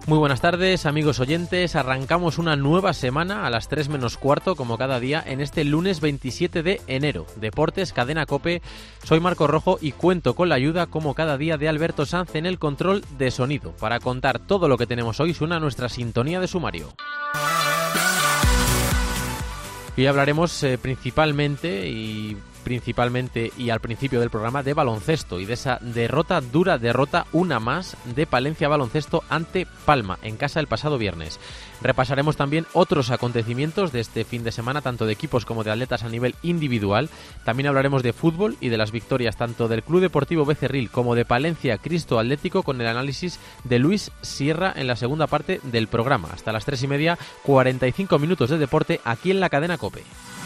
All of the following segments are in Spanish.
Muy buenas tardes, amigos oyentes. Arrancamos una nueva semana a las 3 menos cuarto, como cada día, en este lunes 27 de enero. Deportes, Cadena COPE. Soy Marco Rojo y cuento con la ayuda, como cada día, de Alberto Sanz en el control de sonido. Para contar todo lo que tenemos hoy, suena nuestra sintonía de sumario. Hoy hablaremos principalmente y al principio del programa de baloncesto y de esa dura derrota, una más, de Palencia Baloncesto ante Palma en casa el pasado viernes. Repasaremos también otros acontecimientos de este fin de semana, tanto de equipos como de atletas a nivel individual. También hablaremos de fútbol y de las victorias tanto del Club Deportivo Becerril como de Palencia Cristo Atlético, con el análisis de Luis Sierra en la segunda parte del programa. Hasta las 3:30, 45 minutos de deporte aquí en la Cadena COPE.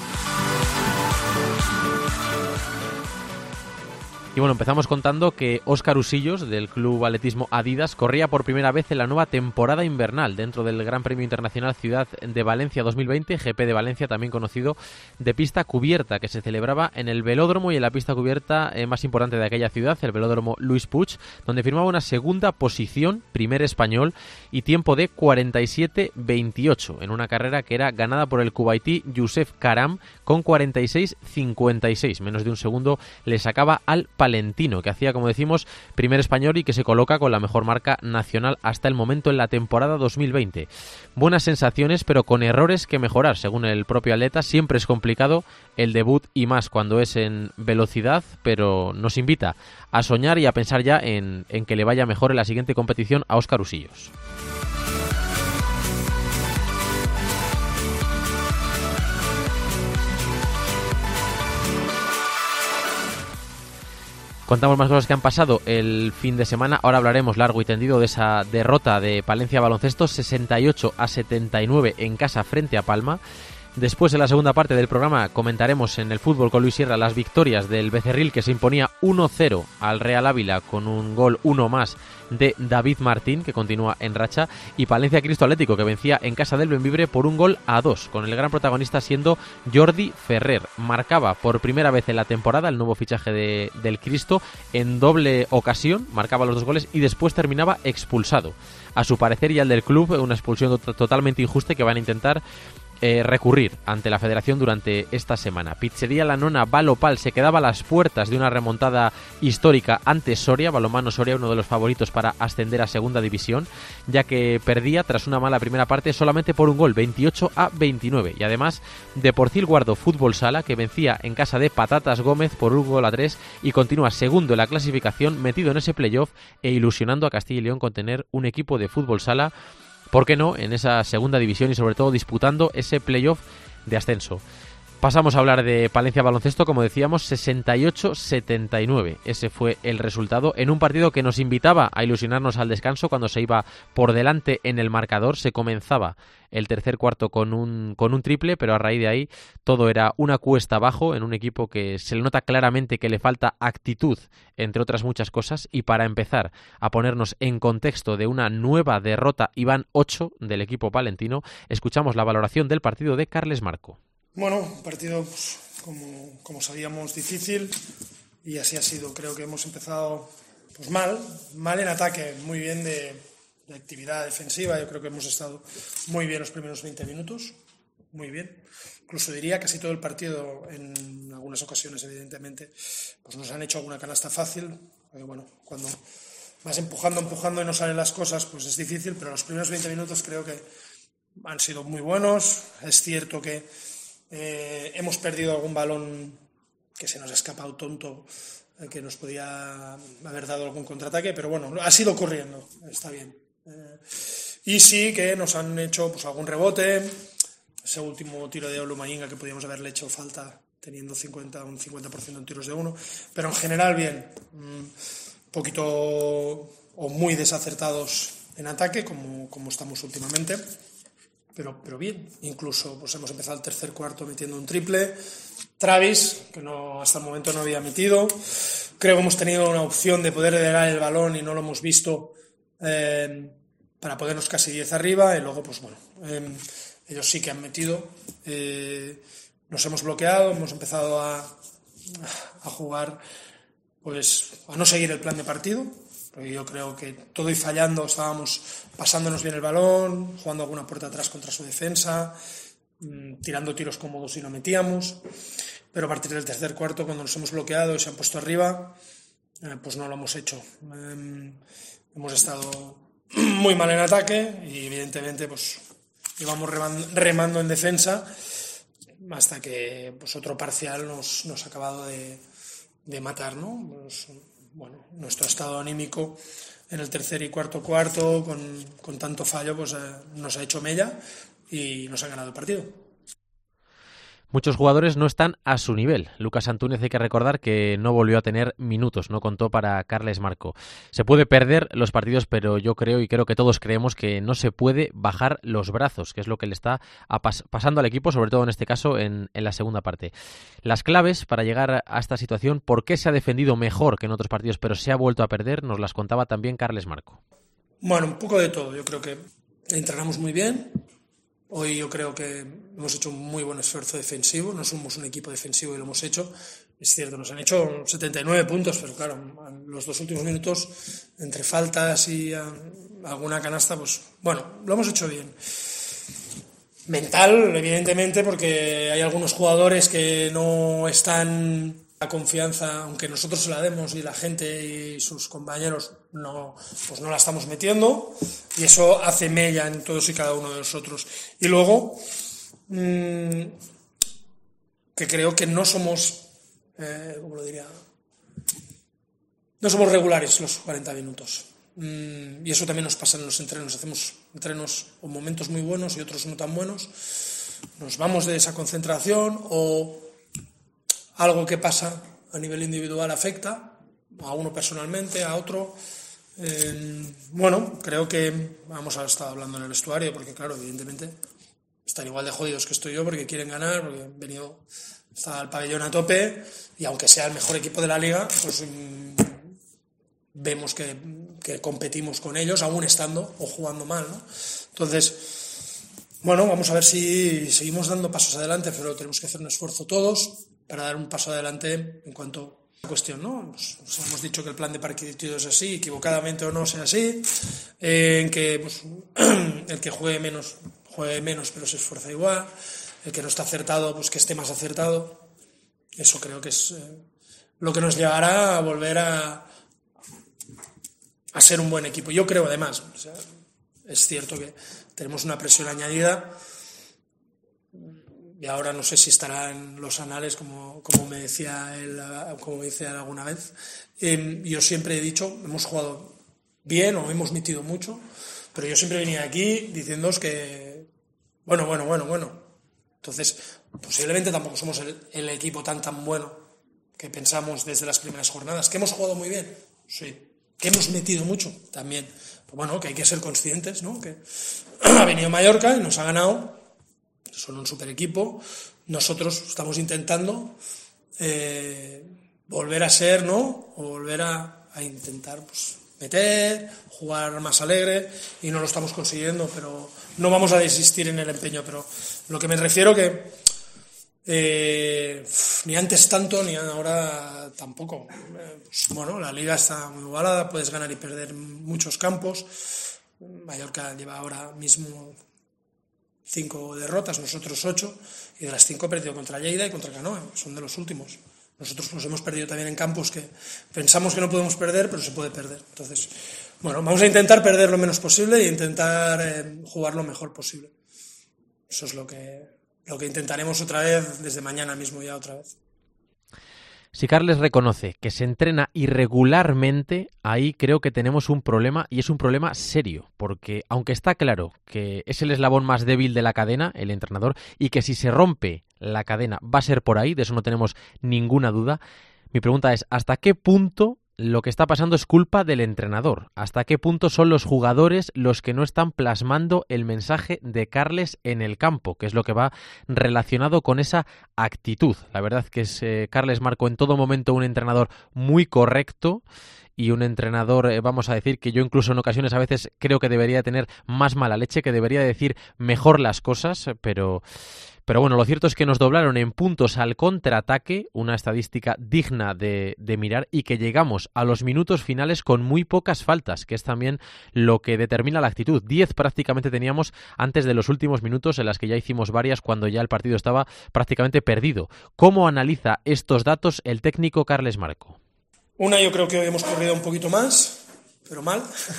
Y bueno, empezamos contando que Óscar Usillos, del Club Atletismo Adidas, corría por primera vez en la nueva temporada invernal dentro del Gran Premio Internacional Ciudad de Valencia 2020, GP de Valencia, también conocido de pista cubierta, que se celebraba en el velódromo y en la pista cubierta más importante de aquella ciudad, el velódromo Luis Puig, donde firmaba una segunda posición, primer español, y tiempo de 47:28, en una carrera que era ganada por el kuwaití Youssef Karam con 46:56, menos de un segundo le sacaba al palentino, que hacía, como decimos, primer español y que se coloca con la mejor marca nacional hasta el momento en la temporada 2020. Buenas sensaciones, pero con errores que mejorar, según el propio atleta. Siempre es complicado el debut y más cuando es en velocidad, pero nos invita a soñar y a pensar ya en que le vaya mejor en la siguiente competición a Óscar Usillos. Contamos más cosas que han pasado el fin de semana. Ahora hablaremos largo y tendido de esa derrota de Palencia Baloncesto, 68-79 en casa frente a Palma. Después, en la segunda parte del programa, comentaremos en el fútbol con Luis Sierra las victorias del Becerril, que se imponía 1-0 al Real Ávila con un gol uno más de David Martín, que continúa en racha, y Palencia Cristo Atlético, que vencía en casa del Bembibre por 1-2, con el gran protagonista siendo Jordi Ferrer. Marcaba por primera vez en la temporada el nuevo fichaje del Cristo en doble ocasión, marcaba los dos goles y después terminaba expulsado. A su parecer, y al del club, una expulsión totalmente injusta que van a intentar recurrir ante la federación durante esta semana. Pizzería La Nona Balopal se quedaba a las puertas de una remontada histórica ante Soria, Balonmano Soria, uno de los favoritos para ascender a segunda división, ya que perdía tras una mala primera parte solamente por un gol, 28-29, y además de Porcil Guardo Fútbol Sala, que vencía en casa de Patatas Gómez por 1-3 y continúa segundo en la clasificación, metido en ese playoff e ilusionando a Castilla y León con tener un equipo de fútbol sala, ¿por qué no?, en esa segunda división y sobre todo disputando ese playoff de ascenso. Pasamos a hablar de Palencia Baloncesto, como decíamos, 68-79. Ese fue el resultado en un partido que nos invitaba a ilusionarnos al descanso cuando se iba por delante en el marcador. Se comenzaba el tercer cuarto con un triple, pero a raíz de ahí todo era una cuesta abajo en un equipo que se le nota claramente que le falta actitud, entre otras muchas cosas. Y para empezar a ponernos en contexto de una nueva derrota, Iván 8 del equipo palentino, escuchamos la valoración del partido de Carles Marco. Bueno, un partido, pues, como sabíamos, difícil, y así ha sido. Creo que hemos empezado pues mal en ataque, muy bien de actividad defensiva. Yo creo que hemos estado muy bien los primeros 20 minutos, muy bien. Incluso diría casi todo el partido. En algunas ocasiones, evidentemente, pues nos han hecho alguna canasta fácil. Bueno, cuando vas empujando y no salen las cosas, pues es difícil, pero los primeros 20 minutos creo que han sido muy buenos. Es cierto que hemos perdido algún balón que se nos ha escapado tonto, que nos podía haber dado algún contraataque, pero bueno, ha sido ocurriendo, está bien. Y sí que nos han hecho pues algún rebote, ese último tiro de Olumayinga que podíamos haberle hecho falta teniendo un 50% en tiros de uno, pero en general bien, un poquito o muy desacertados en ataque, como estamos últimamente. Pero bien, incluso pues hemos empezado el tercer cuarto metiendo un triple. Travis, que hasta el momento no había metido. Creo que hemos tenido una opción de poder heredar el balón y no lo hemos visto, para ponernos casi 10 arriba. Y luego, pues bueno, ellos sí que han metido. Nos hemos bloqueado, hemos empezado a jugar, pues a no seguir el plan de partido. porque yo creo que todo y fallando estábamos pasándonos bien el balón, jugando alguna puerta atrás contra su defensa, tirando tiros cómodos y no metíamos, pero a partir del tercer cuarto, cuando nos hemos bloqueado y se han puesto arriba, pues no lo hemos hecho. Hemos estado muy mal en ataque y evidentemente pues íbamos remando en defensa hasta que pues otro parcial nos ha acabado de matar, ¿no? Pues, bueno, nuestro estado anímico en el tercer y cuarto con tanto fallo pues nos ha hecho mella y nos ha ganado el partido. Muchos jugadores no están a su nivel. Lucas Antúnez, hay que recordar que no volvió a tener minutos, no contó para Carles Marco. Se puede perder los partidos, pero yo creo y creo que todos creemos que no se puede bajar los brazos, que es lo que le está pasando al equipo, sobre todo en este caso en la segunda parte. Las claves para llegar a esta situación, por qué se ha defendido mejor que en otros partidos, pero se ha vuelto a perder, nos las contaba también Carles Marco. Bueno, un poco de todo. Yo creo que entrenamos muy bien. Hoy yo creo que hemos hecho un muy buen esfuerzo defensivo, no somos un equipo defensivo y lo hemos hecho. Es cierto, nos han hecho 79 puntos, pero claro, en los 2 últimos minutos, entre faltas y alguna canasta, pues bueno, lo hemos hecho bien. Mental, evidentemente, porque hay algunos jugadores que no están a confianza, aunque nosotros se la demos y la gente y sus compañeros pues no la estamos metiendo, y eso hace mella en todos y cada uno de nosotros. Y luego, que creo que no somos, ¿cómo lo diría? No somos regulares los 40 minutos. Y eso también nos pasa en los entrenos. Hacemos entrenos o momentos muy buenos y otros no tan buenos. Nos vamos de esa concentración o algo que pasa a nivel individual afecta a uno personalmente, a otro. Bueno, creo que vamos a estar hablando en el vestuario porque, claro, evidentemente están igual de jodidos que estoy yo porque quieren ganar, porque han venido hasta el pabellón a tope y aunque sea el mejor equipo de la liga, pues vemos que competimos con ellos aún estando o jugando mal, ¿no? Entonces, bueno, vamos a ver si seguimos dando pasos adelante, pero tenemos que hacer un esfuerzo todos para dar un paso adelante en cuanto a la cuestión, ¿no? Nos hemos dicho que el plan de partido es así, equivocadamente o no sea así, en que pues, el que juegue menos, pero se esfuerza igual, el que no está acertado, pues que esté más acertado. Eso creo que es lo que nos llevará a volver a ser un buen equipo. Yo creo, además, o sea, es cierto que tenemos una presión añadida y ahora no sé si estará en los anales como me decía él alguna vez. Yo siempre he dicho, hemos jugado bien o hemos metido mucho, pero yo siempre venía aquí diciéndoos que bueno. Entonces, posiblemente tampoco somos el equipo tan bueno que pensamos desde las primeras jornadas. ¿Que hemos jugado muy bien? Sí. ¿Que hemos metido mucho? También. Pues bueno, que hay que ser conscientes, ¿no? Que ha venido Mallorca y nos ha ganado. Son un super equipo. Nosotros estamos intentando volver a ser, ¿no? O volver a intentar pues, meter, jugar más alegre y no lo estamos consiguiendo, pero no vamos a desistir en el empeño. Pero lo que me refiero que ni antes tanto ni ahora tampoco. Pues, bueno, la liga está muy igualada, puedes ganar y perder muchos campos. Mallorca lleva ahora mismo 5 derrotas, nosotros 8, y de las 5 he perdido contra Lleida y contra Canoe, son de los últimos. Nosotros nos hemos perdido también en campos que pensamos que no podemos perder, pero se puede perder. Entonces, bueno, vamos a intentar perder lo menos posible e intentar jugar lo mejor posible. Eso es lo que intentaremos otra vez desde mañana mismo ya otra vez. Si Carles reconoce que se entrena irregularmente, ahí creo que tenemos un problema y es un problema serio, porque aunque está claro que es el eslabón más débil de la cadena, el entrenador, y que si se rompe la cadena va a ser por ahí, de eso no tenemos ninguna duda, mi pregunta es, ¿hasta qué punto lo que está pasando es culpa del entrenador? ¿Hasta qué punto son los jugadores los que no están plasmando el mensaje de Carles en el campo? Que es lo que va relacionado con esa actitud. La verdad que es Carles Marco en todo momento un entrenador muy correcto y un entrenador, vamos a decir, que yo incluso en ocasiones a veces creo que debería tener más mala leche, que debería decir mejor las cosas, pero Pero bueno, lo cierto es que nos doblaron en puntos al contraataque, una estadística digna de mirar, y que llegamos a los minutos finales con muy pocas faltas, que es también lo que determina la actitud. 10 prácticamente teníamos antes de los últimos minutos, en las que ya hicimos varias cuando ya el partido estaba prácticamente perdido. ¿Cómo analiza estos datos el técnico Carles Marco? Una, yo creo que hoy hemos corrido un poquito más, pero mal.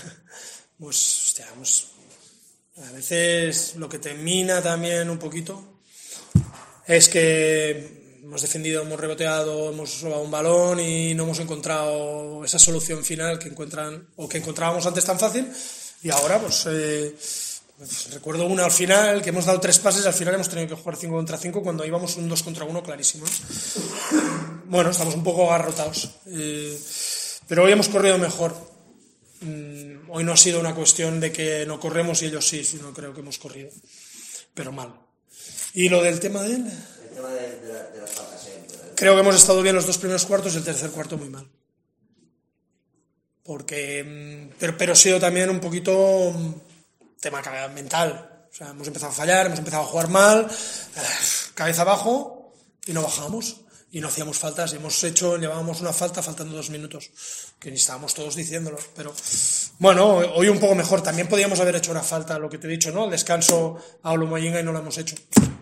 A veces lo que te mina también un poquito es que hemos defendido, hemos reboteado, hemos robado un balón y no hemos encontrado esa solución final que encontrábamos antes tan fácil, y ahora pues recuerdo una al final, que hemos dado 3 pases, al final hemos tenido que jugar 5 contra 5 cuando íbamos un 2 contra 1 clarísimo. Bueno, estamos un poco agarrotados, pero hoy hemos corrido mejor. Hoy no ha sido una cuestión de que no corremos y ellos sí, sino creo que hemos corrido, pero mal. Y lo del tema de las faltas, creo que hemos estado bien los 2 primeros cuartos y el tercer cuarto muy mal. Pero ha sido también un poquito tema mental. O sea, hemos empezado a fallar, hemos empezado a jugar mal, cabeza abajo, y no bajamos. Y no hacíamos faltas, llevábamos una falta faltando 2 minutos, que ni estábamos todos diciéndolo, pero bueno, hoy un poco mejor. También podíamos haber hecho una falta, lo que te he dicho, ¿no? El descanso a Olomoyinga, y no lo hemos hecho.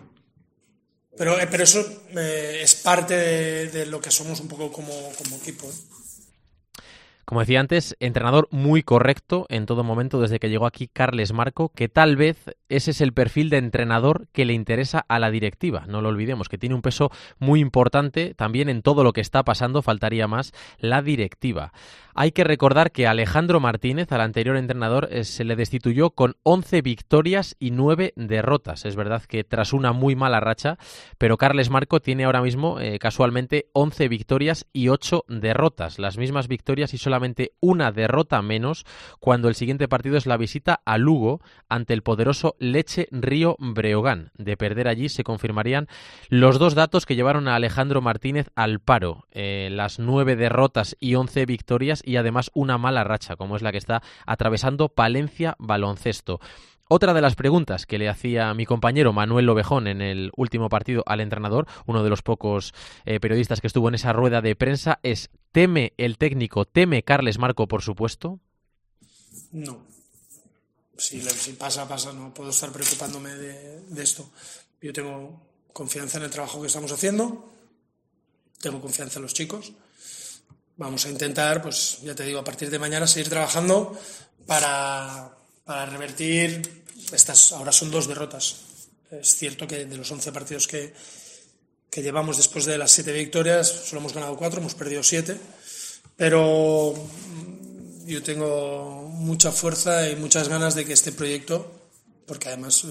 Pero eso es parte de lo que somos un poco como equipo, ¿eh? Como decía antes, entrenador muy correcto en todo momento desde que llegó aquí Carles Marco, que tal vez ese es el perfil de entrenador que le interesa a la directiva. No lo olvidemos, que tiene un peso muy importante también en todo lo que está pasando, faltaría más, la directiva. Hay que recordar que a Alejandro Martínez, al anterior entrenador, se le destituyó con 11 victorias y 9 derrotas. Es verdad que tras una muy mala racha, pero Carles Marco tiene ahora mismo casualmente 11 victorias y 8 derrotas. Las mismas victorias y solamente una derrota menos cuando el siguiente partido es la visita a Lugo ante el poderoso Lecce Río Breogán. De perder allí se confirmarían los 2 datos que llevaron a Alejandro Martínez al paro. Las 9 derrotas y 11 victorias, y además una mala racha, como es la que está atravesando Palencia Baloncesto. Otra de las preguntas que le hacía mi compañero Manuel Lobejón en el último partido al entrenador, uno de los pocos periodistas que estuvo en esa rueda de prensa, es: ¿teme el técnico, teme Carles Marco, por supuesto? No. Si pasa, no puedo estar preocupándome de esto. Yo tengo confianza en el trabajo que estamos haciendo, tengo confianza en los chicos. Vamos a intentar, pues ya te digo, a partir de mañana seguir trabajando para revertir estas. Ahora son 2 derrotas. Es cierto que de los 11 partidos que llevamos después de las 7 victorias, solo hemos ganado 4, hemos perdido 7, pero yo tengo mucha fuerza y muchas ganas de que este proyecto, porque además,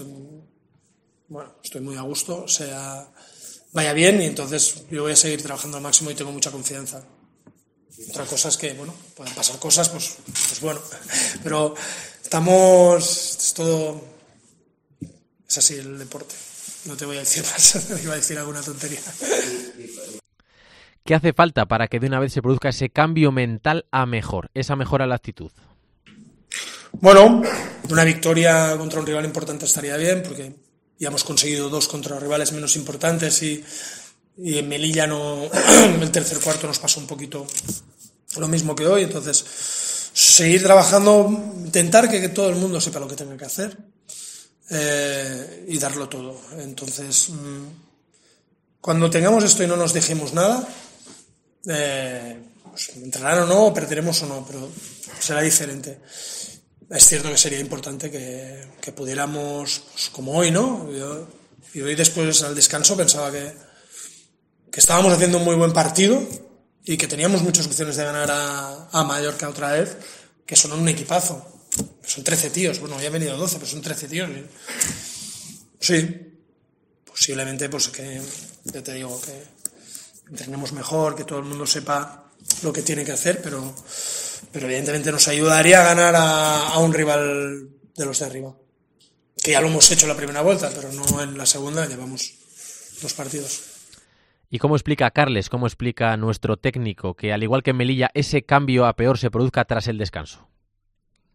estoy muy a gusto, vaya bien, y entonces yo voy a seguir trabajando al máximo y tengo mucha confianza. Otra cosa es que, pueden pasar cosas, pues bueno, pero es así el deporte. No te voy a decir más, te iba a decir alguna tontería. ¿Qué hace falta para que de una vez se produzca ese cambio mental a mejor, esa mejora en la actitud? Bueno, una victoria contra un rival importante estaría bien, porque ya hemos conseguido 2 contra rivales menos importantes, y en Melilla el tercer cuarto nos pasó un poquito lo mismo que hoy. Entonces, seguir trabajando, intentar que todo el mundo sepa lo que tenga que hacer, y darlo todo. Entonces, cuando tengamos esto y no nos dejemos nada, pues entrarán o no, perderemos o no, pero será diferente. Es cierto que sería importante que pudiéramos, pues, como hoy, ¿no? Y hoy, después al descanso, pensaba que estábamos haciendo un muy buen partido y que teníamos muchas opciones de ganar a Mallorca otra vez, que son un equipazo. Son 13 tíos, ya han venido 12, pero son 13 tíos. Sí, posiblemente, pues que ya te digo, que entrenemos mejor, que todo el mundo sepa lo que tiene que hacer, pero evidentemente nos ayudaría a ganar a un rival de los de arriba, que ya lo hemos hecho en la primera vuelta, pero no en la segunda. Llevamos 2 partidos. ¿Y cómo explica Carles, cómo explica nuestro técnico que, al igual que en Melilla, ese cambio a peor se produzca tras el descanso?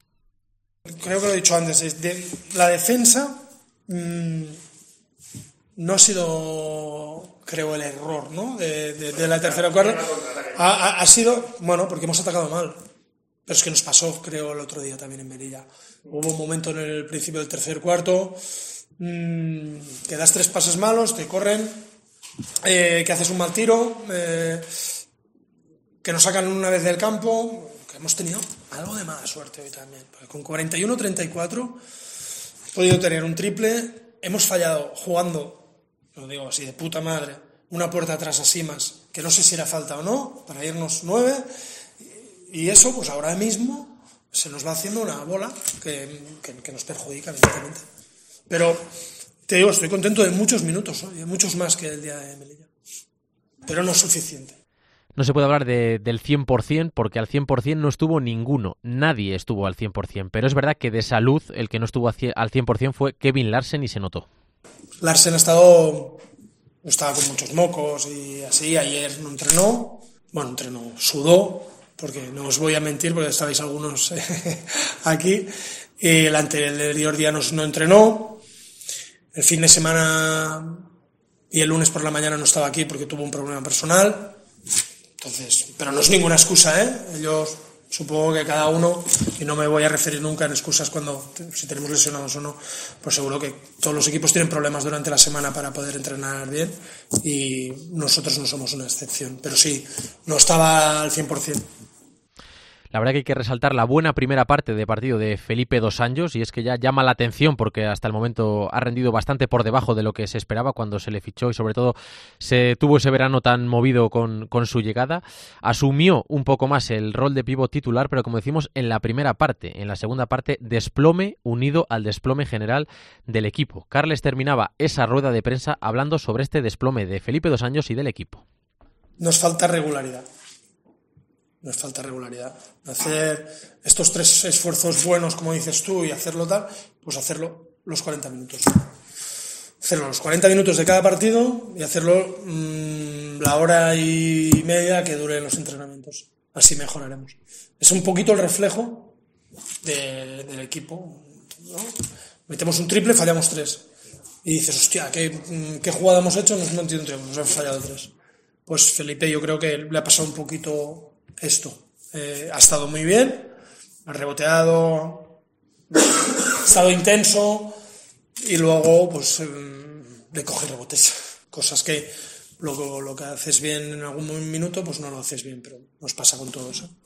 Creo que lo he dicho antes, la defensa no ha sido, creo, el error, ¿no? de la tercera cuarta. Ha sido, bueno, porque hemos atacado mal. Pero es que nos pasó, creo, el otro día también en Melilla. Hubo un momento en el principio del tercer cuarto que das 3 pases malos, te corren, que haces un mal tiro, que nos sacan una vez del campo, que hemos tenido algo de mala suerte hoy también. Porque con 41-34 he podido tener un triple, hemos fallado jugando, lo digo así, de puta madre, una puerta atrás a Simas, que no sé si era falta o no, para irnos 9, y eso, pues ahora mismo se nos va haciendo una bola que nos perjudica, evidentemente. Pero, te digo, estoy contento de muchos minutos hoy, muchos más que el día de Melilla. Pero no es suficiente. No se puede hablar del 100% porque al 100% no estuvo ninguno. Nadie estuvo al 100%. Pero es verdad que de salud el que no estuvo al 100% fue Kevin Larsen y se notó. Larsen estaba con muchos mocos y así. Ayer no entrenó. Bueno, entrenó, sudó. Porque no os voy a mentir, porque estabais algunos aquí. El anterior día no entrenó. El fin de semana y el lunes por la mañana no estaba aquí porque tuvo un problema personal. Entonces, pero no es ninguna excusa, ¿eh? Yo supongo que cada uno, y no me voy a referir nunca en excusas si tenemos lesionados o no, pues seguro que todos los equipos tienen problemas durante la semana para poder entrenar bien y nosotros no somos una excepción. Pero sí, no estaba al 100%. La verdad que hay que resaltar la buena primera parte de partido de Felipe Dos Anjos, y es que ya llama la atención porque hasta el momento ha rendido bastante por debajo de lo que se esperaba cuando se le fichó y sobre todo se tuvo ese verano tan movido con su llegada. Asumió un poco más el rol de pívot titular, pero como decimos, en la primera parte. En la segunda parte, desplome unido al desplome general del equipo. Carles terminaba esa rueda de prensa hablando sobre este desplome de Felipe Dos Anjos y del equipo. Nos falta regularidad. Hacer estos 3 esfuerzos buenos, como dices tú, y hacerlo tal, pues hacerlo los 40 minutos. Hacerlo los 40 minutos de cada partido y hacerlo la hora y media que duren los entrenamientos. Así mejoraremos. Es un poquito el reflejo del equipo, ¿no? Metemos un triple, fallamos 3. Y dices, hostia, ¿qué jugada hemos hecho? Nos hemos metido un triple, nos hemos fallado 3. Pues Felipe, yo creo que le ha pasado un poquito esto. Ha estado muy bien, ha reboteado, ha estado intenso y luego pues le coge rebotes. Cosas que lo que haces bien en algún minuto pues no lo haces bien, pero nos pasa con todos, ¿eh?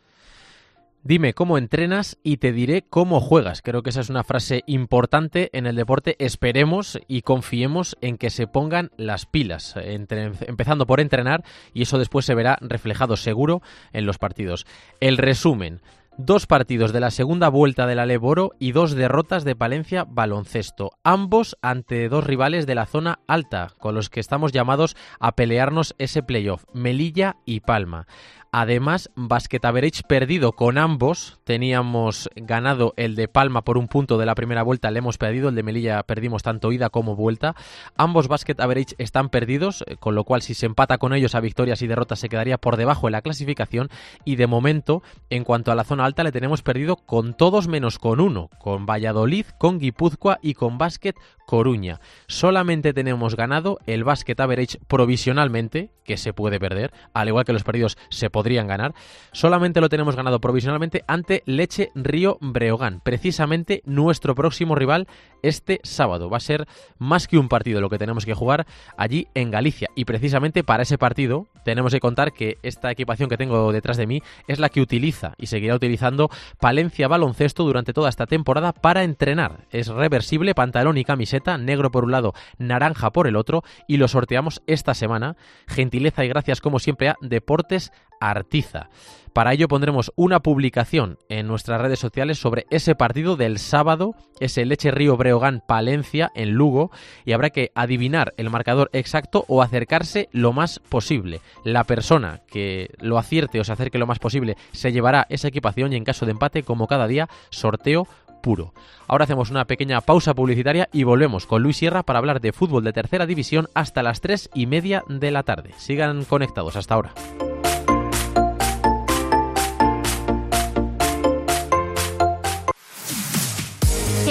Dime cómo entrenas y te diré cómo juegas. Creo que esa es una frase importante en el deporte. Esperemos y confiemos en que se pongan las pilas, empezando por entrenar, y eso después se verá reflejado seguro en los partidos. El resumen: 2 partidos de la segunda vuelta de la Leboro y 2 derrotas de Palencia Baloncesto, ambos ante 2 rivales de la zona alta, con los que estamos llamados a pelearnos ese playoff, Melilla y Palma. Además, Basket Average perdido con ambos. Teníamos ganado el de Palma por 1 punto de la primera vuelta, le hemos perdido. El de Melilla perdimos tanto ida como vuelta. Ambos Basket Average están perdidos, con lo cual si se empata con ellos a victorias y derrotas se quedaría por debajo de la clasificación. Y de momento, en cuanto a la zona alta, le tenemos perdido con todos menos con uno, con Valladolid, con Guipúzcoa y con Basket Coruña. Solamente tenemos ganado el Basket Average provisionalmente, que se puede perder, al igual que los perdidos se podrían ganar. Solamente lo tenemos ganado provisionalmente ante Leche Río Breogán, precisamente nuestro próximo rival este sábado. Va a ser más que un partido lo que tenemos que jugar allí en Galicia, y precisamente para ese partido tenemos que contar que esta equipación que tengo detrás de mí es la que utiliza y seguirá utilizando Palencia Baloncesto durante toda esta temporada para entrenar. Es reversible, pantalón y camiseta, negro por un lado, naranja por el otro, y lo sorteamos esta semana. Gentileza y gracias como siempre a Deportes Artiza. Para ello pondremos una publicación en nuestras redes sociales sobre ese partido del sábado, ese Leche Río Breogán Palencia en Lugo, y habrá que adivinar el marcador exacto o acercarse lo más posible. La persona que lo acierte o se acerque lo más posible se llevará esa equipación, y en caso de empate, como cada día, sorteo puro. Ahora hacemos una pequeña pausa publicitaria y volvemos con Luis Sierra para hablar de fútbol de tercera división hasta las 3:30 de la tarde. Sigan conectados hasta ahora.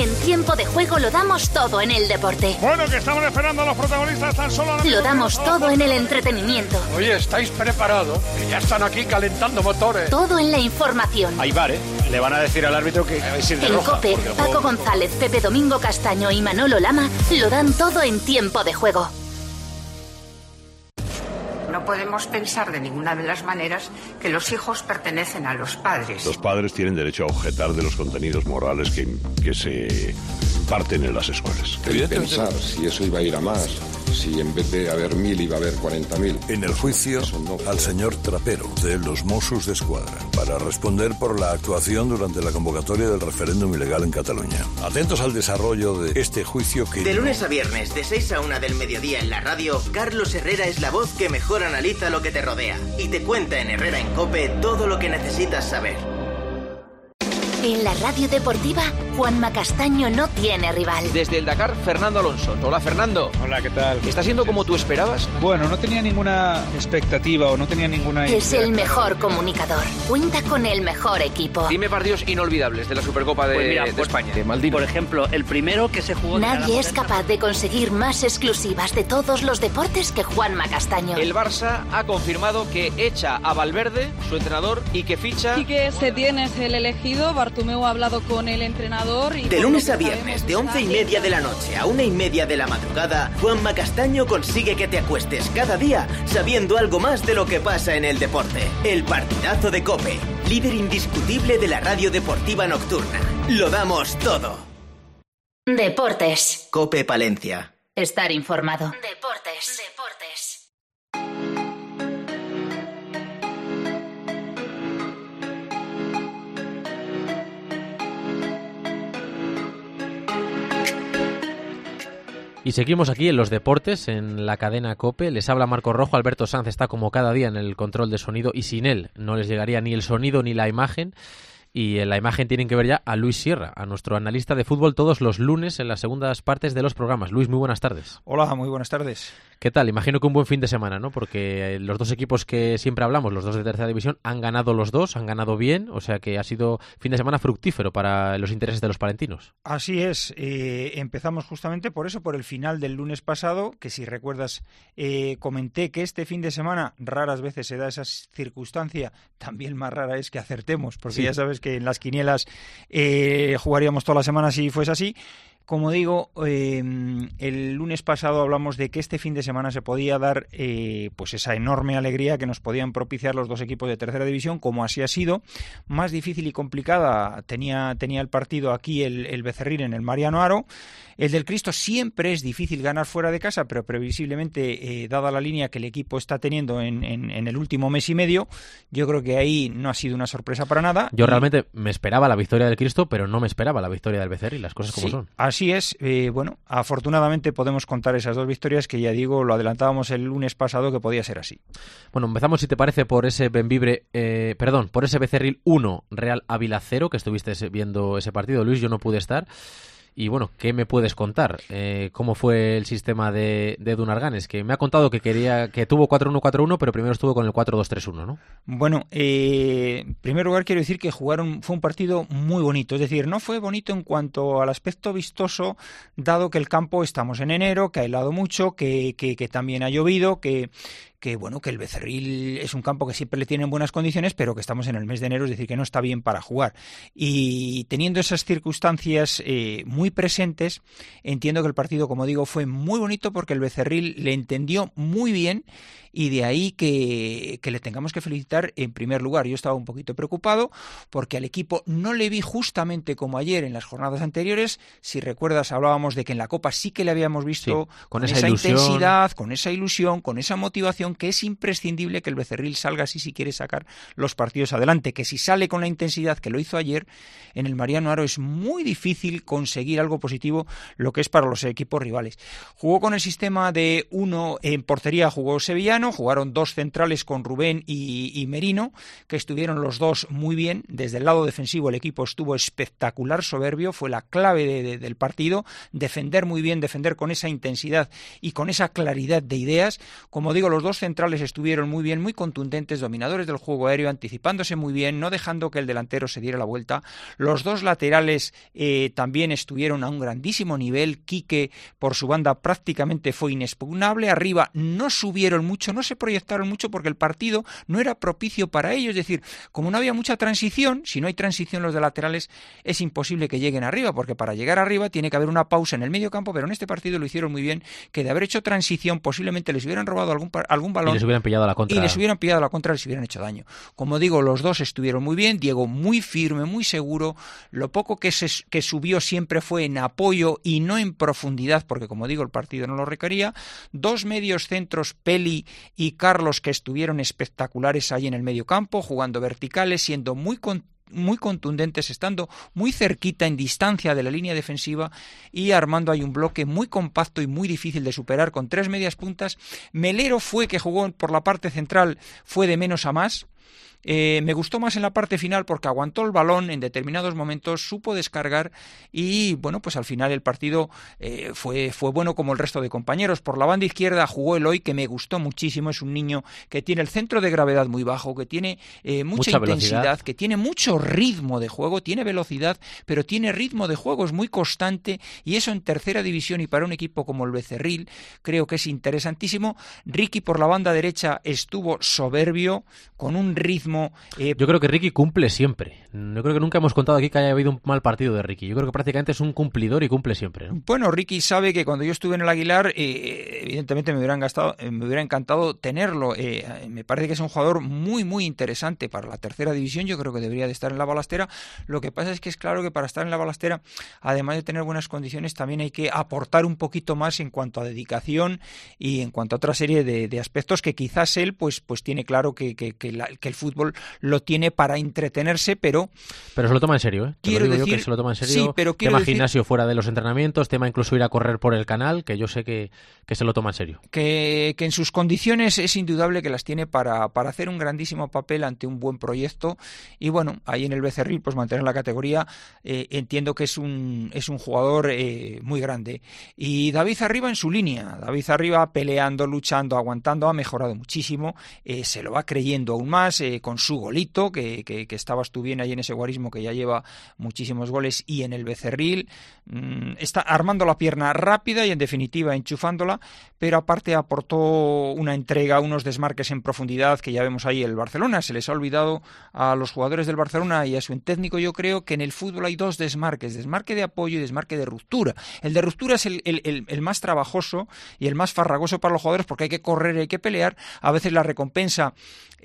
En Tiempo de Juego lo damos todo en el deporte. Bueno, que estamos esperando a los protagonistas tan solo. Lo damos todo en el entretenimiento. Oye, ¿estáis preparados? Que ya están aquí calentando motores. Todo en la información. Hay VAR, ¿eh? Le van a decir al árbitro que vais a ir de En roja, COPE, Paco González, Pepe Domingo Castaño y Manolo Lama lo dan todo en Tiempo de Juego. No podemos pensar de ninguna de las maneras que los hijos pertenecen a los padres. Los padres tienen derecho a objetar de los contenidos morales que se parten en las escuelas. El pensar si eso iba a ir a más, si en vez de haber 1.000 iba a haber 40.000. En el juicio al señor Trapero, de los Mossos d'Esquadra, para responder por la actuación durante la convocatoria del referéndum ilegal en Cataluña. Atentos al desarrollo de este juicio que... De lunes a viernes, de 6 a 1 del mediodía en la radio, Carlos Herrera es la voz que mejor analiza lo que te rodea y te cuenta en Herrera en COPE todo lo que necesitas saber. En la radio deportiva, Juanma Castaño no tiene rival. Desde el Dakar, Fernando Alonso. Hola, Fernando. Hola, ¿qué tal? ¿Está siendo como tú esperabas? Bueno, no tenía ninguna expectativa o no tenía ninguna idea. Es el mejor comunicador. Cuenta con el mejor equipo. Dime partidos inolvidables de la Supercopa de España. De Maldini. Por ejemplo, el primero que se jugó... Nadie es capaz de conseguir más exclusivas de todos los deportes que Juanma Castaño. El Barça ha confirmado que echa a Valverde, su entrenador, y que ficha... Quique Setién es el elegido. Bartomeu ha hablado con el entrenador y... De lunes a viernes, de 11:30 de la noche a 1:30 de la madrugada, Juanma Castaño consigue que te acuestes cada día sabiendo algo más de lo que pasa en el deporte. El partidazo de COPE, líder indiscutible de la radio deportiva nocturna. Lo damos todo. Deportes. COPE Palencia. Estar informado. Deportes. Y seguimos aquí en los deportes, en la cadena COPE. Les habla Marco Rojo. Alberto Sanz está como cada día en el control de sonido y sin él no les llegaría ni el sonido ni la imagen. Y en la imagen tienen que ver ya a Luis Sierra, a nuestro analista de fútbol, todos los lunes en las segundas partes de los programas. Luis, muy buenas tardes. Hola, muy buenas tardes. ¿Qué tal? Imagino que un buen fin de semana, ¿no? Porque los dos equipos que siempre hablamos, los dos de tercera división, han ganado los dos, han ganado bien, o sea que ha sido fin de semana fructífero para los intereses de los palentinos. Así es, empezamos justamente por eso, por el final del lunes pasado, que si recuerdas comenté que este fin de semana raras veces se da esa circunstancia, también más rara es que acertemos, porque sí, ya sabes que en las quinielas jugaríamos toda la semana si fuese así. Como digo, el lunes pasado hablamos de que este fin de semana se podía dar pues esa enorme alegría que nos podían propiciar los dos equipos de tercera división, como así ha sido. Más difícil y complicada tenía el partido aquí el Becerril en el Mariano Haro. El del Cristo siempre es difícil ganar fuera de casa, pero previsiblemente, dada la línea que el equipo está teniendo en el último mes y medio, yo creo que ahí no ha sido una sorpresa para nada. Yo realmente me esperaba la victoria del Cristo, pero no me esperaba la victoria del Becerril, las cosas como son. Así es, bueno, afortunadamente podemos contar esas dos victorias que ya digo, lo adelantábamos el lunes pasado que podía ser así. Bueno, empezamos si te parece por ese por ese Becerril 1, Real Ávila 0, que estuviste viendo ese partido, Luis, yo no pude estar. Y bueno, ¿qué me puedes contar? ¿Cómo fue el sistema de Edu Narganes? Que me ha contado que tuvo 4-1-4-1, pero primero estuvo con el 4-2-3-1, ¿no? Bueno, en primer lugar quiero decir que fue un partido muy bonito. Es decir, no fue bonito en cuanto al aspecto vistoso, dado que el campo, estamos en enero, que ha helado mucho, que también ha llovido, que el Becerril es un campo que siempre le tiene en buenas condiciones, pero que estamos en el mes de enero, es decir, que no está bien para jugar. Y teniendo esas circunstancias muy presentes, entiendo que el partido, como digo, fue muy bonito porque el Becerril le entendió muy bien y de ahí que le tengamos que felicitar en primer lugar. Yo estaba un poquito preocupado porque al equipo no le vi justamente como ayer en las jornadas anteriores. Si recuerdas, hablábamos de que en la Copa sí que le habíamos visto con esa intensidad, con esa ilusión, con esa motivación, que es imprescindible que el Becerril salga así si quiere sacar los partidos adelante, que si sale con la intensidad que lo hizo ayer en el Mariano Haro es muy difícil conseguir algo positivo, lo que es para los equipos rivales. Jugó con el sistema de 1 en portería, jugó Sevillano, Mariano, jugaron dos centrales con Rubén y Merino, que estuvieron los dos muy bien. Desde el lado defensivo el equipo estuvo espectacular, soberbio, fue la clave del partido, defender muy bien, defender con esa intensidad y con esa claridad de ideas. Como digo, los dos centrales estuvieron muy bien, muy contundentes, dominadores del juego aéreo, anticipándose muy bien, no dejando que el delantero se diera la vuelta. Los dos laterales también estuvieron a un grandísimo nivel. Quique, por su banda, prácticamente fue inexpugnable. Arriba no subieron mucho, no se proyectaron mucho porque el partido no era propicio para ello. Es decir, como no había mucha transición, si no hay transición los de laterales, es imposible que lleguen arriba, porque para llegar arriba tiene que haber una pausa en el medio campo, pero en este partido lo hicieron muy bien, que de haber hecho transición posiblemente les hubieran robado algún balón y les hubieran pillado la contra. Les hubieran hecho daño. Como digo, los dos estuvieron muy bien, Diego muy firme, muy seguro. Lo poco que subió siempre fue en apoyo y no en profundidad, porque como digo, el partido no lo requería. Dos medios centros, Peli y Carlos, que estuvieron espectaculares ahí en el medio campo, jugando verticales, siendo muy contundentes, estando muy cerquita en distancia de la línea defensiva y armando ahí un bloque muy compacto y muy difícil de superar con tres medias puntas. Melero fue que jugó por la parte central, fue de menos a más. Me gustó más en la parte final porque aguantó el balón en determinados momentos, supo descargar y bueno, pues al final el partido fue bueno como el resto de compañeros. Por la banda izquierda jugó Eloy, que me gustó muchísimo, es un niño que tiene el centro de gravedad muy bajo, que tiene mucha intensidad, velocidad, que tiene mucho ritmo de juego, tiene velocidad, pero tiene ritmo de juego, es muy constante y eso en tercera división y para un equipo como el Becerril creo que es interesantísimo. Ricky por la banda derecha estuvo soberbio, con un ritmo. Yo creo que Ricky cumple siempre. Yo creo que nunca hemos contado aquí que haya habido un mal partido de Ricky. Yo creo que prácticamente es un cumplidor y cumple siempre, ¿no? Bueno, Ricky sabe que cuando yo estuve en el Aguilar, evidentemente me hubiera encantado tenerlo. Me parece que es un jugador muy, muy interesante para la tercera división. Yo creo que debería de estar en la Balastera. Lo que pasa es que es claro que para estar en la Balastera, además de tener buenas condiciones, también hay que aportar un poquito más en cuanto a dedicación y en cuanto a otra serie de aspectos que quizás él pues tiene claro que el fútbol lo tiene para entretenerse, pero se lo toma en serio, ¿eh? Quiero decir, yo que se lo toma en serio. Sí, pero tema gimnasio fuera de los entrenamientos, tema incluso ir a correr por el canal, que yo sé que se lo toma en serio. Que en sus condiciones es indudable que las tiene para hacer un grandísimo papel ante un buen proyecto y bueno, ahí en el Becerril pues mantener la categoría, entiendo que es un jugador muy grande. Y David Arriba en su línea, David Arriba peleando, luchando, aguantando, ha mejorado muchísimo, se lo va creyendo aún más, con su golito, que estabas tú bien ahí en ese guarismo, que ya lleva muchísimos goles, y en el Becerril está armando la pierna rápida y en definitiva enchufándola, pero aparte aportó una entrega, unos desmarques en profundidad que ya vemos ahí el Barcelona. Se les ha olvidado a los jugadores del Barcelona y a su técnico, yo creo que en el fútbol hay dos desmarques, desmarque de apoyo y desmarque de ruptura. El de ruptura es el más trabajoso y el más farragoso para los jugadores porque hay que correr, hay que pelear, a veces la recompensa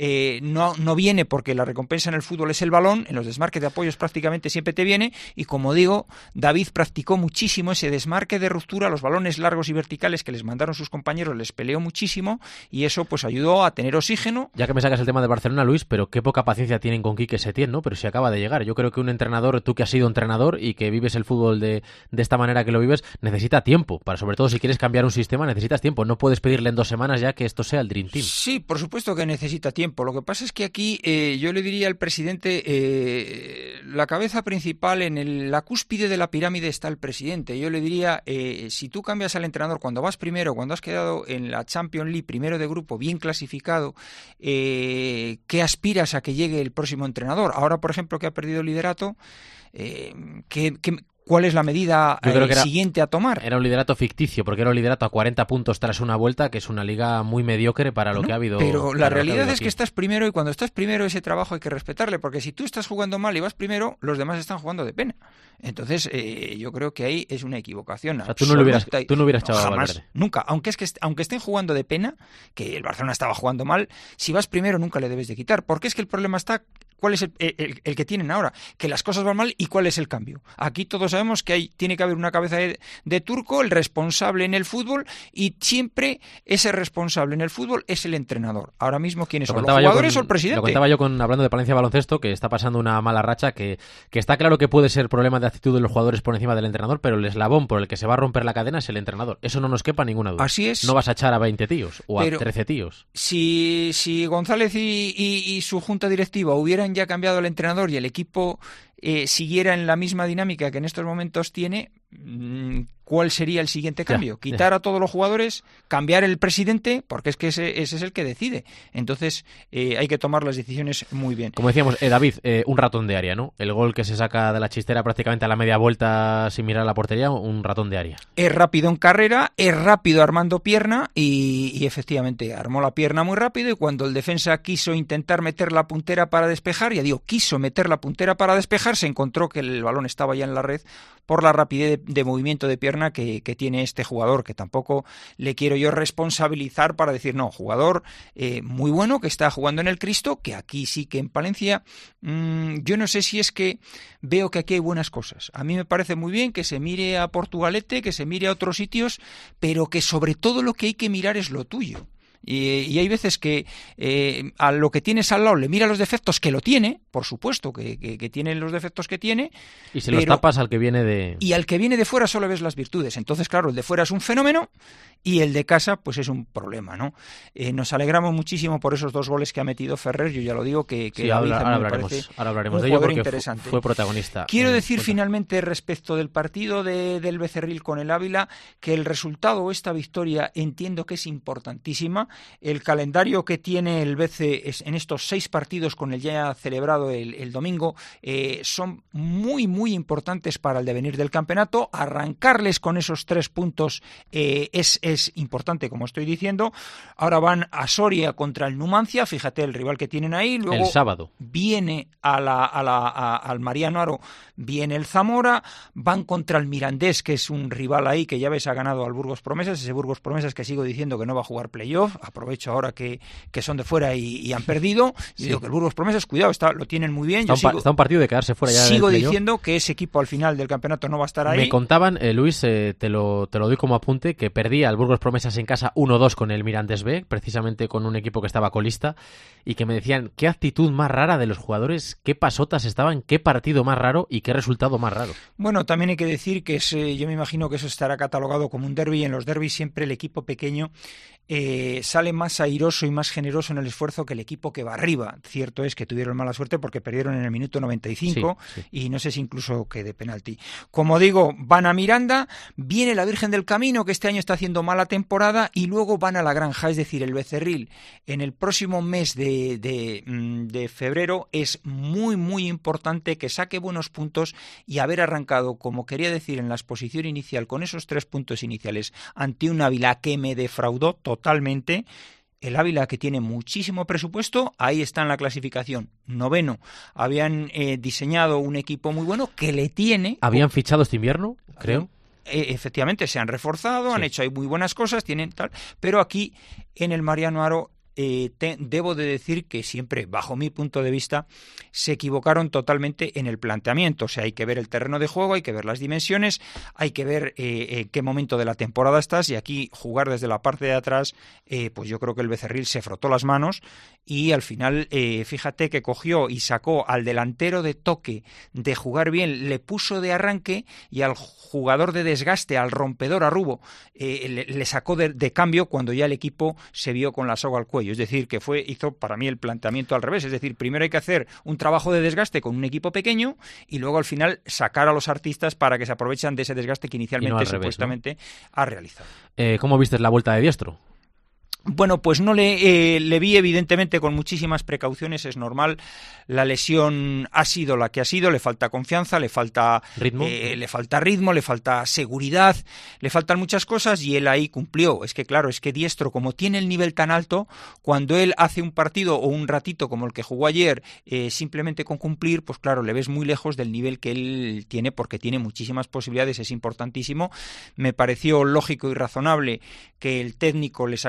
no viene porque la recompensa en el fútbol es el balón, en los desmarques de apoyos prácticamente siempre te viene, y como digo, David practicó muchísimo ese desmarque de ruptura, los balones largos y verticales que les mandaron sus compañeros, les peleó muchísimo y eso pues ayudó a tener oxígeno. Ya que me sacas el tema de Barcelona, Luis, pero qué poca paciencia tienen con Quique Setién, ¿no? Pero si acaba de llegar. Yo creo que un entrenador, tú que has sido entrenador y que vives el fútbol de esta manera que lo vives, necesita tiempo, sobre todo si quieres cambiar un sistema, necesitas tiempo, no puedes pedirle en 2 semanas ya que esto sea el Dream Team. Sí, por supuesto que necesita tiempo, lo que pasa es que aquí yo le diría al presidente, la cabeza principal, la cúspide de la pirámide está el presidente. Yo le diría, si tú cambias al entrenador cuando vas primero, cuando has quedado en la Champions League primero de grupo, bien clasificado, ¿qué aspiras a que llegue el próximo entrenador? Ahora, por ejemplo, que ha perdido el liderato, ¿cuál es la medida siguiente a tomar? Era un liderato ficticio, porque era un liderato a 40 puntos tras una vuelta, que es una liga muy mediocre para lo que ha habido. Pero la realidad es que estás primero, y cuando estás primero ese trabajo hay que respetarle, porque si tú estás jugando mal y vas primero, los demás están jugando de pena. Entonces, yo creo que ahí es una equivocación. O sea, tú no hubieras echado a Valverde. Nunca. Aunque estén jugando de pena, que el Barcelona estaba jugando mal, si vas primero nunca le debes de quitar, porque es que el problema está ¿cuál es el que tienen ahora? Que las cosas van mal y cuál es el cambio. Aquí todos sabemos que tiene que haber una cabeza de turco, el responsable en el fútbol, y siempre ese responsable en el fútbol es el entrenador. Ahora mismo, ¿quiénes son? ¿Los jugadores o el presidente? Lo contaba yo hablando de Palencia Baloncesto, que está pasando una mala racha, que está claro que puede ser problema de actitud de los jugadores por encima del entrenador, pero el eslabón por el que se va a romper la cadena es el entrenador. Eso no nos quepa ninguna duda. Así es. No vas a echar a 20 tíos o a 13 tíos. Si González y su junta directiva hubieran ya cambiado al entrenador y el equipo siguiera en la misma dinámica que en estos momentos tiene, ¿cuál sería el siguiente cambio? Quitar a todos los jugadores, cambiar el presidente, porque es que ese es el que decide. Entonces hay que tomar las decisiones muy bien. Como decíamos, David, un ratón de área, ¿no? El gol que se saca de la chistera prácticamente a la media vuelta sin mirar a la portería, un ratón de área. Es rápido en carrera, es rápido armando pierna y efectivamente armó la pierna muy rápido, y cuando el defensa quiso intentar meter la puntera para despejar, quiso meter la puntera para despejar, se encontró que el balón estaba ya en la red por la rapidez de movimiento de pierna que tiene este jugador, que tampoco le quiero yo responsabilizar para decir, no, jugador muy bueno, que está jugando en el Cristo, que aquí sí que en Palencia, yo no sé si es que veo que aquí hay buenas cosas. A mí me parece muy bien que se mire a Portugalete, que se mire a otros sitios, pero que sobre todo lo que hay que mirar es lo tuyo. Y hay veces que a lo que tienes al lado le mira los defectos, que lo tiene, por supuesto, que tiene los defectos que tiene. Y se los tapas al que viene de... Y al que viene de fuera solo ves las virtudes. Entonces, claro, el de fuera es un fenómeno y el de casa pues es un problema, ¿no? Nos alegramos muchísimo por esos 2 goles que ha metido Ferrer. Yo ya lo digo, que sí, David ahora hablaremos de ello porque interesante. Fue protagonista. Quiero decir finalmente respecto del partido del Becerril con el Ávila, que el resultado, esta victoria, entiendo que es importantísima. El calendario que tiene el BC en estos 6 partidos con el ya celebrado el domingo son muy, muy importantes para el devenir del campeonato. Arrancarles con esos 3 puntos es importante, como estoy diciendo. Ahora van a Soria contra el Numancia, fíjate el rival que tienen ahí. Luego el sábado viene al Mariano Aro, viene el Zamora, van contra el Mirandés, que es un rival ahí que ya ves ha ganado al Burgos Promesas, ese Burgos Promesas que sigo diciendo que no va a jugar playoff. Aprovecho ahora que son de fuera y han perdido. Y digo que el Burgos Promesas, cuidado, lo tienen muy bien. Está un partido de quedarse fuera ya. Sigo diciendo que ese equipo al final del campeonato no va a estar ahí. Me contaban, Luis, te lo doy como apunte, que perdía el Burgos Promesas en casa 1-2 con el Mirandés B, precisamente con un equipo que estaba colista, y que me decían qué actitud más rara de los jugadores, qué pasotas estaban, qué partido más raro y qué resultado más raro. Bueno, también hay que decir que yo me imagino que eso estará catalogado como un derbi. En los derbis siempre el equipo pequeño sale más airoso y más generoso en el esfuerzo que el equipo que va arriba. Cierto es que tuvieron mala suerte porque perdieron en el minuto 95 y no sé si incluso que de penalti. Como digo, van a Miranda, viene la Virgen del Camino, que este año está haciendo mala temporada, y luego van a La Granja, es decir, el Becerril. En el próximo mes de febrero es muy, muy importante que saque buenos puntos, y haber arrancado, como quería decir en la exposición inicial, con esos 3 puntos iniciales ante un Ávila que me defraudó totalmente. El Ávila, que tiene muchísimo presupuesto, ahí está en la clasificación, 9º. Habían diseñado un equipo muy bueno que le tiene... ¿Habían fichado este invierno, creo? Efectivamente, se han reforzado, han hecho ahí muy buenas cosas, tienen tal, pero aquí en el Mariano Aro debo de decir que siempre, bajo mi punto de vista, se equivocaron totalmente en el planteamiento. O sea, hay que ver el terreno de juego, hay que ver las dimensiones, hay que ver en qué momento de la temporada estás, y aquí jugar desde la parte de atrás, pues yo creo que el Becerril se frotó las manos y al final, fíjate que cogió y sacó al delantero de toque, de jugar bien, le puso de arranque, y al jugador de desgaste, al rompedor, a Rubo, le sacó de cambio cuando ya el equipo se vio con la soga al cuello. Es decir, que hizo para mí el planteamiento al revés. Es decir, primero hay que hacer un trabajo de desgaste con un equipo pequeño y luego al final sacar a los artistas para que se aprovechen de ese desgaste que inicialmente supuestamente ha realizado. ¿Cómo viste la vuelta de Diestro? Bueno, pues no le vi evidentemente con muchísimas precauciones, es normal. La lesión ha sido la que ha sido, le falta confianza, le falta ritmo, le falta seguridad, le faltan muchas cosas, y él ahí cumplió. Es que claro, es que Diestro, como tiene el nivel tan alto, cuando él hace un partido o un ratito como el que jugó ayer, simplemente con cumplir, pues claro, le ves muy lejos del nivel que él tiene, porque tiene muchísimas posibilidades, es importantísimo. Me pareció lógico y razonable que el técnico le sacase un rato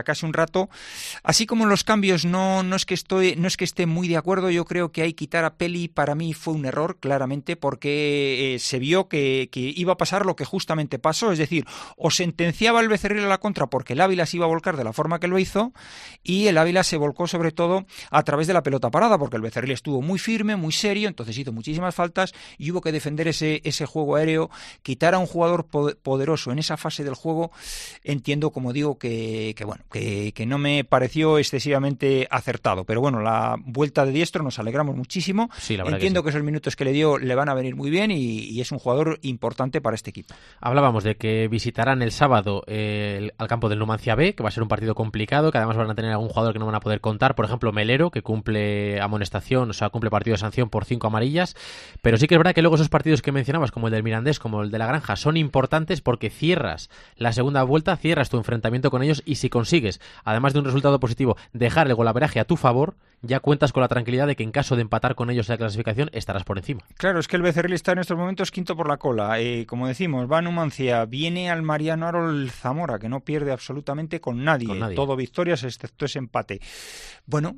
rato. Así como en los cambios no es que esté muy de acuerdo, yo creo que hay quitar a Peli para mí fue un error, claramente, porque se vio que iba a pasar lo que justamente pasó, es decir, o sentenciaba el Becerril a la contra porque el Ávila se iba a volcar de la forma que lo hizo, y el Ávila se volcó sobre todo a través de la pelota parada, porque el Becerril estuvo muy firme, muy serio, entonces hizo muchísimas faltas y hubo que defender ese juego aéreo. Quitar a un jugador poderoso en esa fase del juego, entiendo, como digo, que no me pareció excesivamente acertado, pero bueno, la vuelta de Diestro nos alegramos muchísimo. Sí, la verdad entiendo que esos minutos que le dio le van a venir muy bien y es un jugador importante para este equipo. Hablábamos de que visitarán el sábado al campo del Numancia B, que va a ser un partido complicado, que además van a tener algún jugador que no van a poder contar, por ejemplo Melero, que cumple amonestación, o sea, cumple partido de sanción por 5 amarillas, pero sí que es verdad que luego esos partidos que mencionabas, como el del Mirandés, como el de la Granja, son importantes porque cierras la segunda vuelta, cierras tu enfrentamiento con ellos, y si consigues, además de un resultado positivo, dejar el golaveraje a tu favor, ya cuentas con la tranquilidad de que en caso de empatar con ellos en la clasificación estarás por encima. Claro, es que el Becerril está en estos momentos quinto por la cola. Como decimos, va a Numancia, viene al Mariano Arol Zamora, que no pierde absolutamente con nadie. Todo victorias excepto ese empate. Bueno,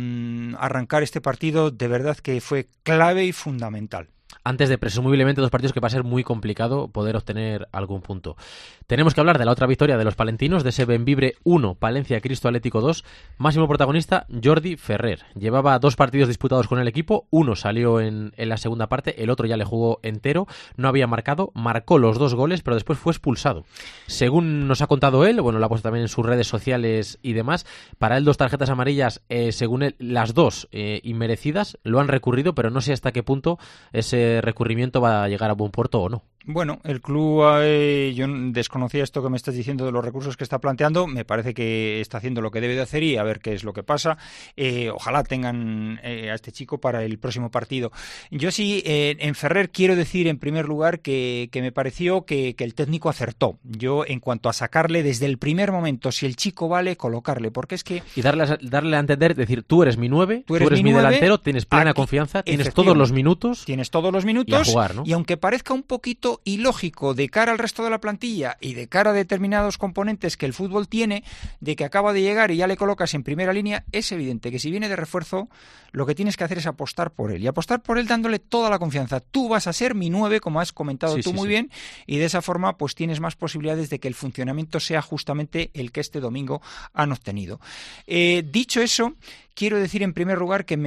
arrancar este partido de verdad que fue clave y fundamental. Antes de presumiblemente 2 partidos que va a ser muy complicado poder obtener algún punto. Tenemos que hablar de la otra victoria de los palentinos, de ese Bembibre 1, Palencia Cristo Atlético 2. Máximo protagonista, Jordi Ferrer. Llevaba 2 partidos disputados con el equipo, uno salió en la segunda parte, el otro ya le jugó entero, no había marcado, marcó los 2 goles, pero después fue expulsado. Según nos ha contado él, bueno, lo ha puesto también en sus redes sociales y demás, para él 2 tarjetas amarillas, según él, las 2 inmerecidas, lo han recurrido, pero no sé hasta qué punto ese recurrimiento va a llegar a buen puerto o no. Bueno, el club, yo desconocía esto que me estás diciendo de los recursos que está planteando, me parece que está haciendo lo que debe de hacer y a ver qué es lo que pasa. Ojalá tengan a este chico para el próximo partido. Yo sí, en Ferrer quiero decir en primer lugar que me pareció que el técnico acertó. Yo, en cuanto a sacarle desde el primer momento, si el chico vale, colocarle, porque es que... Y darle a entender, decir, tú eres mi 9, tú eres mi delantero, tienes plena confianza, tienes todos los minutos. Tienes todos los minutos y a jugar, ¿no? Y aunque parezca un poquito ilógico de cara al resto de la plantilla y de cara a determinados componentes que el fútbol tiene, de que acaba de llegar y ya le colocas en primera línea, es evidente que si viene de refuerzo, lo que tienes que hacer es apostar por él, y apostar por él dándole toda la confianza. Tú vas a ser mi 9, como has comentado muy bien, y de esa forma pues tienes más posibilidades de que el funcionamiento sea justamente el que este domingo han obtenido. Dicho eso, quiero decir en primer lugar que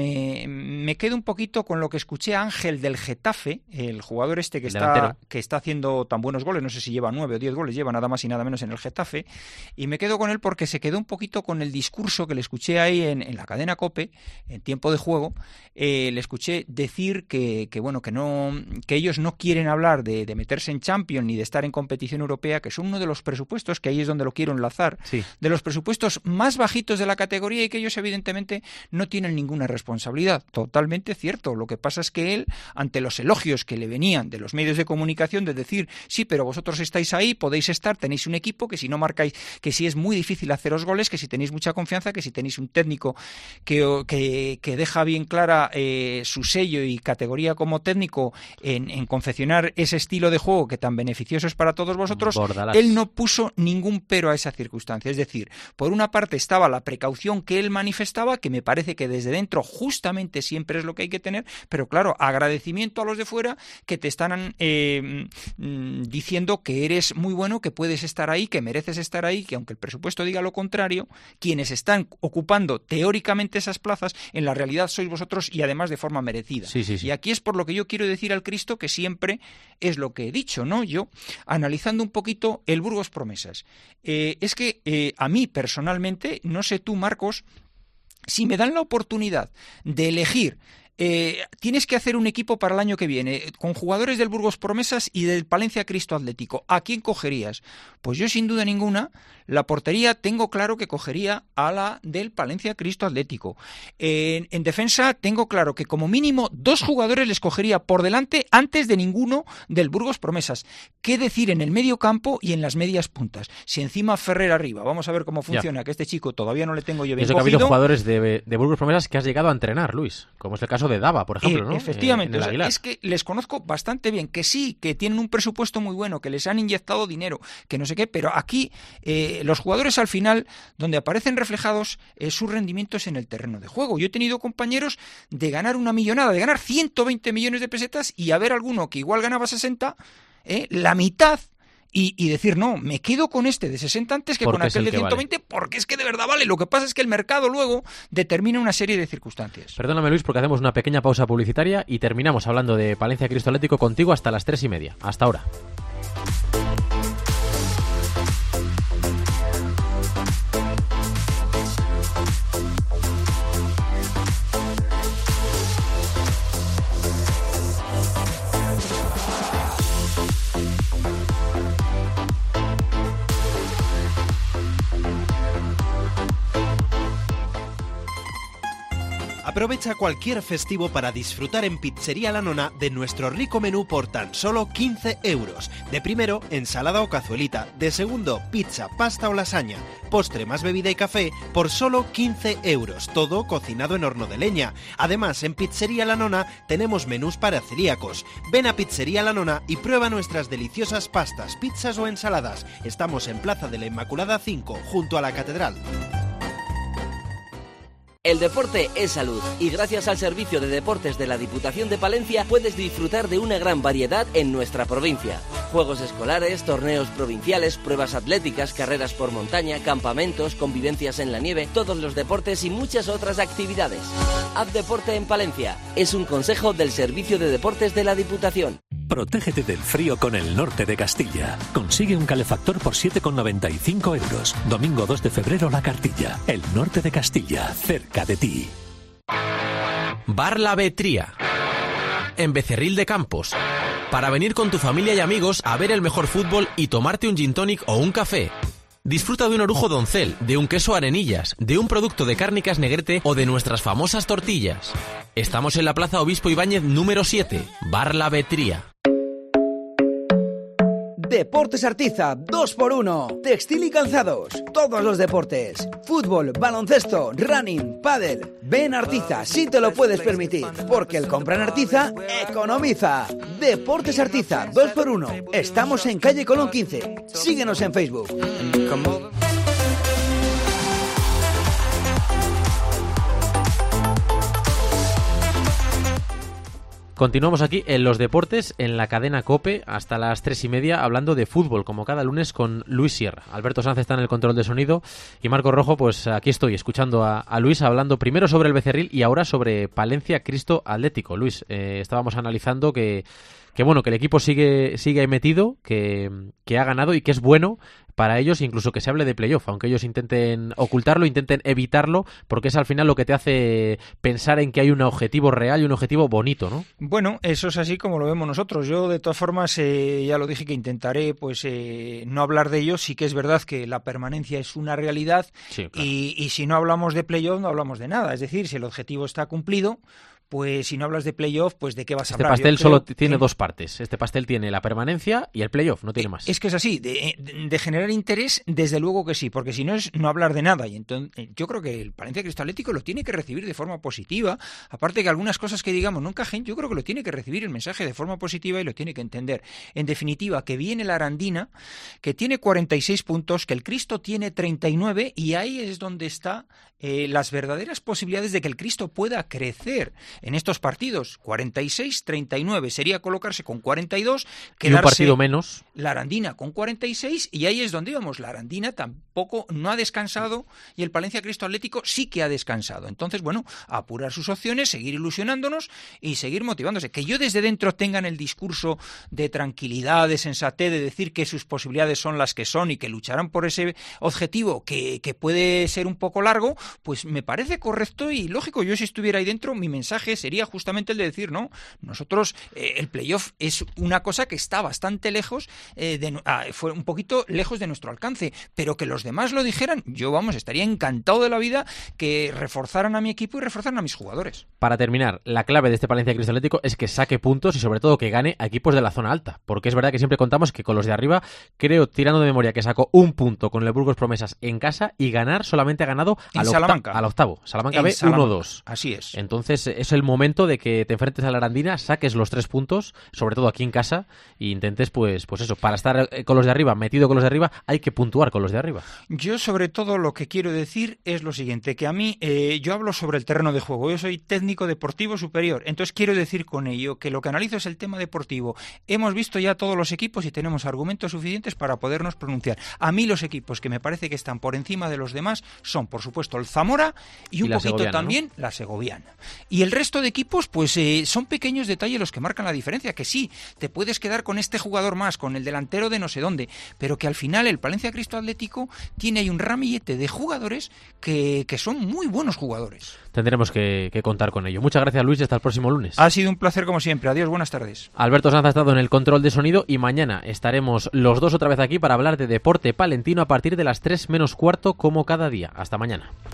me quedo un poquito con lo que escuché a Ángel del Getafe, el jugador este que está haciendo tan buenos goles, no sé si lleva 9 o 10 goles, lleva nada más y nada menos en el Getafe, y me quedo con él porque se quedó un poquito con el discurso que le escuché ahí en la cadena COPE, en tiempo de juego, le escuché decir que ellos no quieren hablar de meterse en Champions ni de estar en competición europea, que son uno de los presupuestos, que ahí es donde lo quiero enlazar, de los presupuestos más bajitos de la categoría, y que ellos evidentemente no tienen ninguna responsabilidad. Totalmente cierto. Lo que pasa es que él, ante los elogios que le venían de los medios de comunicación, de decir, sí, pero vosotros estáis ahí, podéis estar, tenéis un equipo, que si no marcáis, que si es muy difícil haceros goles, que si tenéis mucha confianza, que si tenéis un técnico que deja bien clara su sello y categoría como técnico en confeccionar ese estilo de juego que tan beneficioso es para todos vosotros, él no puso ningún pero a esa circunstancia. Es decir, por una parte estaba la precaución que él manifestaba, que me parece que desde dentro justamente siempre es lo que hay que tener, pero claro, agradecimiento a los de fuera que te están diciendo que eres muy bueno, que puedes estar ahí, que mereces estar ahí, que aunque el presupuesto diga lo contrario, quienes están ocupando teóricamente esas plazas, en la realidad sois vosotros, y además de forma merecida. Y aquí es por lo que yo quiero decir al Cristo que siempre es lo que he dicho, ¿no? Yo, analizando un poquito el Burgos Promesas, es que a mí personalmente, no sé tú, Marcos, si me dan la oportunidad de elegir, tienes que hacer un equipo para el año que viene con jugadores del Burgos Promesas y del Palencia Cristo Atlético, ¿a quién cogerías? Pues yo sin duda ninguna, la portería tengo claro que cogería a la del Palencia Cristo Atlético. En defensa tengo claro que como mínimo 2 jugadores les cogería por delante antes de ninguno del Burgos Promesas. ¿Qué decir en el medio campo y en las medias puntas? Si encima Ferrer arriba, vamos a ver cómo funciona, que este chico todavía no le tengo yo bien cogido. Que ha habido jugadores de Burgos Promesas que has llegado a entrenar, Luis, como es el caso caso de Dava, por ejemplo, ¿no? Efectivamente, es que les conozco bastante bien, que sí, que tienen un presupuesto muy bueno, que les han inyectado dinero, que no sé qué, pero aquí los jugadores al final, donde aparecen reflejados sus rendimientos en el terreno de juego. Yo he tenido compañeros de ganar una millonada, de ganar 120 millones de pesetas y haber alguno que igual ganaba 60, la mitad, y decir, no, me quedo con este de 60 antes que con aquel de 120, vale. Porque es que de verdad vale. Lo que pasa es que el mercado luego determina una serie de circunstancias. Perdóname, Luis, porque hacemos una pequeña pausa publicitaria y terminamos hablando de Palencia Cristo Atlético contigo hasta las 3:30. Hasta ahora. Aprovecha cualquier festivo para disfrutar en Pizzería La Nona de nuestro rico menú por tan solo 15 euros. De primero, ensalada o cazuelita. De segundo, pizza, pasta o lasaña. Postre más bebida y café por solo 15 euros. Todo cocinado en horno de leña. Además, en Pizzería La Nona tenemos menús para celíacos. Ven a Pizzería La Nona y prueba nuestras deliciosas pastas, pizzas o ensaladas. Estamos en Plaza de la Inmaculada 5, junto a la Catedral. El deporte es salud y gracias al Servicio de Deportes de la Diputación de Palencia puedes disfrutar de una gran variedad en nuestra provincia. Juegos escolares, torneos provinciales, pruebas atléticas, carreras por montaña, campamentos, convivencias en la nieve, todos los deportes y muchas otras actividades. Haz deporte en Palencia. Es un consejo del Servicio de Deportes de la Diputación. Protégete del frío con el Norte de Castilla. Consigue un calefactor por 7,95 euros. Domingo 2 de febrero La Cartilla. El Norte de Castilla, cerca de ti. Bar La Vetría, en Becerril de Campos. Para venir con tu familia y amigos a ver el mejor fútbol y tomarte un gin tonic o un café. Disfruta de un orujo Doncel, de un queso Arenillas, de un producto de Cárnicas Negrete o de nuestras famosas tortillas. Estamos en la Plaza Obispo Ibáñez número 7, Bar La Vetría. Deportes Artiza, 2x1, textil y calzados, todos los deportes, fútbol, baloncesto, running, pádel. Ven a Artiza si te lo puedes permitir, porque el compra en Artiza economiza. Deportes Artiza, 2x1, estamos en calle Colón 15, síguenos en Facebook. Continuamos aquí en los deportes, en la cadena COPE, hasta las 3:30, hablando de fútbol, como cada lunes, con Luis Sierra. Alberto Sanz está en el control de sonido y Marco Rojo, pues aquí estoy, escuchando a Luis, hablando primero sobre el Becerril y ahora sobre Palencia Cristo Atlético. Luis, estábamos analizando que bueno, que el equipo sigue metido, que ha ganado y que es bueno para ellos, incluso que se hable de playoff, aunque ellos intenten ocultarlo, intenten evitarlo, porque es al final lo que te hace pensar en que hay un objetivo real y un objetivo bonito, ¿no? Bueno, eso es así como lo vemos nosotros. Yo, de todas formas, ya lo dije que intentaré no hablar de ello. Sí que es verdad que la permanencia es una realidad, sí, claro. Y si no hablamos de playoff, no hablamos de nada. Es decir, si el objetivo está cumplido, pues si no hablas de playoff, pues ¿de qué vas a hablar? Este pastel solo tiene dos partes. Este pastel tiene la permanencia y el playoff, no tiene más. Es que es así. De generar interés, desde luego que sí, porque si no es no hablar de nada. Y entonces yo creo que el Palencia Cristo Atlético lo tiene que recibir de forma positiva. Aparte que algunas cosas que digamos no encajen, yo creo que lo tiene que recibir el mensaje de forma positiva y lo tiene que entender. En definitiva, que viene la Arandina, que tiene 46 puntos, que el Cristo tiene 39 y ahí es donde está las verdaderas posibilidades de que el Cristo pueda crecer en estos partidos. 46-39 sería colocarse con 42, quedarse y un partido menos. La Arandina con 46 y ahí es donde íbamos. La Arandina tampoco no ha descansado y el Palencia Cristo Atlético sí que ha descansado. Entonces, bueno, apurar sus opciones, seguir ilusionándonos y seguir motivándose. Que yo desde dentro tengan el discurso de tranquilidad, de sensatez, de decir que sus posibilidades son las que son y que lucharán por ese objetivo que puede ser un poco largo, pues me parece correcto y lógico. Yo si estuviera ahí dentro, mi mensaje sería justamente el de decir, no, nosotros el playoff es una cosa que está bastante lejos, fue un poquito lejos de nuestro alcance, pero que los demás lo dijeran, yo estaría encantado de la vida que reforzaran a mi equipo y reforzaran a mis jugadores. Para terminar, la clave de este Palencia Cristo Atlético es que saque puntos y sobre todo que gane a equipos de la zona alta, porque es verdad que siempre contamos que con los de arriba, creo, tirando de memoria, que sacó un punto con el Burgos Promesas en casa y ganar solamente ha ganado al octavo. Salamanca B 1-2. Así es. Entonces, eso el momento de que te enfrentes a la Arandina, saques los 3 puntos, sobre todo aquí en casa, e intentes, pues eso, para estar con los de arriba, metido con los de arriba, hay que puntuar con los de arriba. Yo, sobre todo, lo que quiero decir es lo siguiente, que a mí, yo hablo sobre el terreno de juego, yo soy técnico deportivo superior, entonces quiero decir con ello que lo que analizo es el tema deportivo. Hemos visto ya todos los equipos y tenemos argumentos suficientes para podernos pronunciar. A mí los equipos que me parece que están por encima de los demás son, por supuesto, el Zamora y un poquito también, ¿no?, la Segoviana. Y el resto de equipos, pues son pequeños detalles los que marcan la diferencia, que sí, te puedes quedar con este jugador más, con el delantero de no sé dónde, pero que al final el Palencia Cristo Atlético tiene ahí un ramillete de jugadores que son muy buenos jugadores. Tendremos que contar con ello. Muchas gracias, Luis, hasta el próximo lunes. Ha sido un placer como siempre. Adiós, buenas tardes. Alberto Sanz ha estado en el control de sonido y mañana estaremos los dos otra vez aquí para hablar de deporte palentino a partir de las 3 menos cuarto como cada día. Hasta mañana.